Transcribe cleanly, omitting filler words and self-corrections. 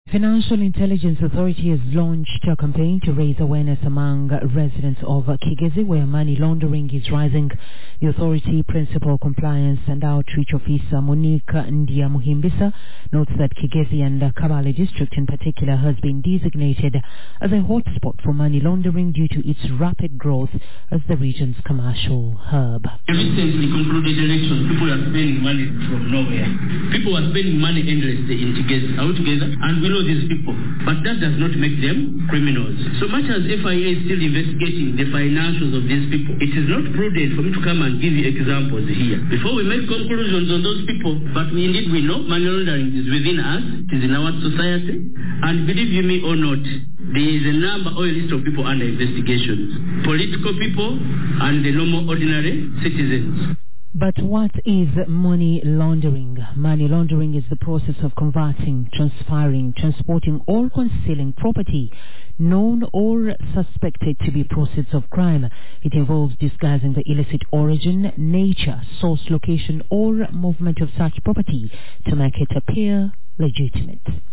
Financial Intelligence Authority has launched a campaign to raise awareness among residents of Kigezi, where money laundering is rising. The authority principal compliance and outreach officer Monique Ndiamuhimbisa notes that Kigezi and Kabale district in particular has been designated as a hotspot for money laundering due to its rapid growth as the region's commercial hub. Recently concluded elections, people are spending money from nowhere. People are spending money endlessly in Kigezi altogether, and we know these people, but that does not make them criminals. So much as FIA is still investigating the financials of these people, it is not prudent for me to come and give you examples here before we make conclusions on those people. But we know money laundering is within us, it is in our society, and believe you me or not, there is a number or a list of people under investigation, political people and the normal ordinary citizens. But what is money laundering? Money laundering is the process of converting, transferring, transporting or concealing property known or suspected to be proceeds of crime. It involves disguising the illicit origin, nature, source, location or movement of such property to make it appear legitimate.